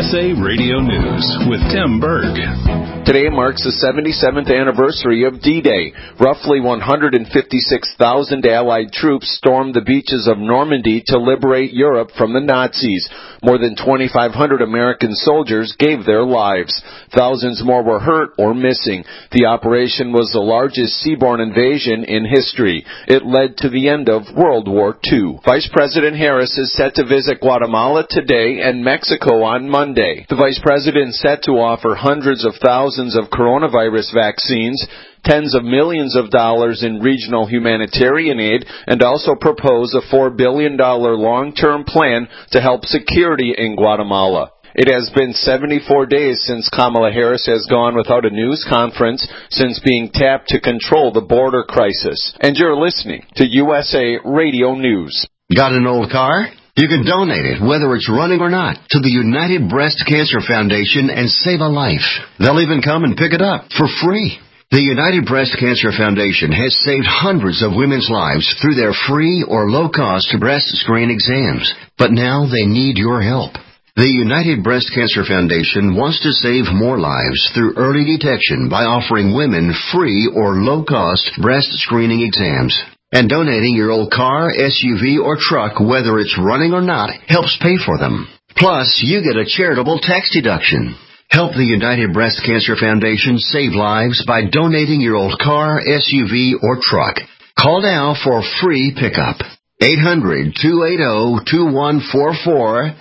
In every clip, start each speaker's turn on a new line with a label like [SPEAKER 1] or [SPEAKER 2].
[SPEAKER 1] USA Radio News with Tim Berg.
[SPEAKER 2] Today marks the 77th anniversary of D-Day. Roughly 156,000 Allied troops stormed the beaches of Normandy to liberate Europe from the Nazis. More than 2,500 American soldiers gave their lives. Thousands more were hurt or missing. The operation was the largest seaborne invasion in history. It led to the end of World War II. Vice President Harris is set to visit Guatemala today and Mexico on Monday. The Vice President is set to offer hundreds of thousands of coronavirus vaccines, tens of millions of dollars in regional humanitarian aid, and also propose a $4 billion long-term plan to help security in Guatemala. It has been 74 days since Kamala Harris has gone without a news conference since being tapped to control the border crisis. And you're listening to USA Radio News.
[SPEAKER 3] Got an old car? You can donate it, whether it's running or not, to the United Breast Cancer Foundation and save a life. They'll even come and pick it up for free. The United Breast Cancer Foundation has saved hundreds of women's lives through their free or low-cost breast screen exams. But now they need your help. The United Breast Cancer Foundation wants to save more lives through early detection by offering women free or low-cost breast screening exams. And donating your old car, SUV, or truck, whether it's running or not, helps pay for them. Plus, you get a charitable tax deduction. Help the United Breast Cancer Foundation save lives by donating your old car, SUV, or truck. Call now for free pickup. 800-280-2144.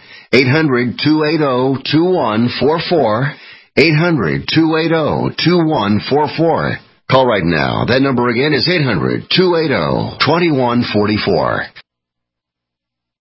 [SPEAKER 3] 800-280-2144. 800-280-2144. Call right now. That number again is 800-280-2144.